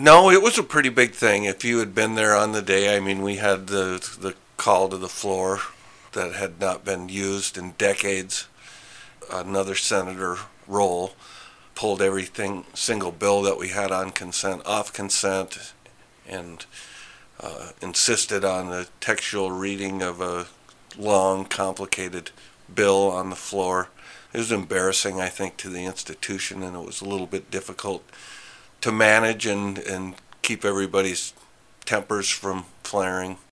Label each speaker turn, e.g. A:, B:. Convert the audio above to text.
A: No, it was a pretty big thing. If you had been there on the day, I mean, we had the call to the floor that had not been used in decades. Another senator, Roll, pulled everything, single bill that we had on consent off consent, and insisted on the textual reading of a long, complicated bill on the floor. It was embarrassing, I think, to the institution, and it was a little bit difficult to manage and keep everybody's tempers from flaring.